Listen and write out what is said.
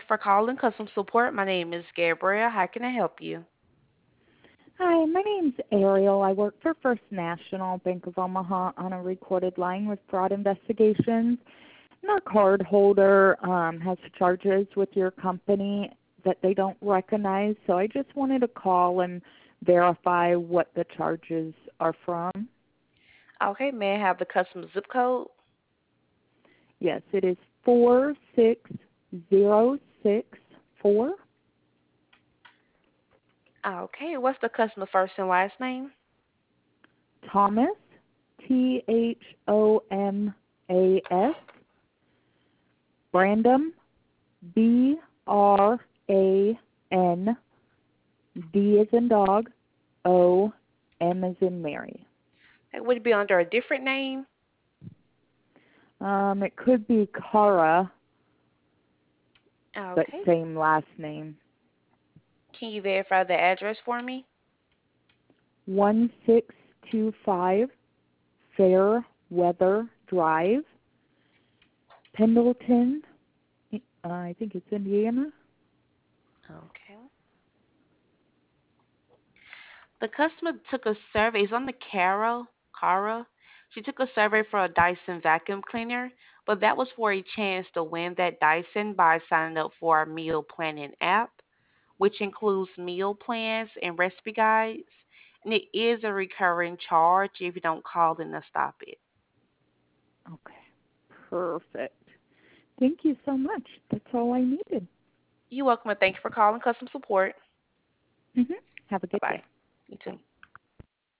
for calling Custom Support. My name is Gabrielle. How can I help you? Hi, my name's Ariel. I work for First National Bank of Omaha on a recorded line with fraud investigations. And our card holder has charges with your company that they don't recognize. So I just wanted to call and verify what the charges are from. Okay, may I have the customer zip code? Yes, it is 46064. Okay, what's the customer first and last name? Thomas, Thomas. Brandon, Brandon, D as in dog, O, M as in Mary. Would it be under a different name? It could be Cara, but Okay. same last name. Can you verify the address for me? 1625 Fairweather Drive, Pendleton, I think it's Indiana. Okay. The customer took a survey. It's on the Cara. She took a survey for a Dyson vacuum cleaner, but that was for a chance to win that Dyson by signing up for our meal planning app, which includes meal plans and recipe guides. And it is a recurring charge if you don't call in to stop it. Okay, perfect. Thank you so much. That's all I needed. You're welcome and thank you for calling customer support. hmm Have a Bye good bye. day. You too.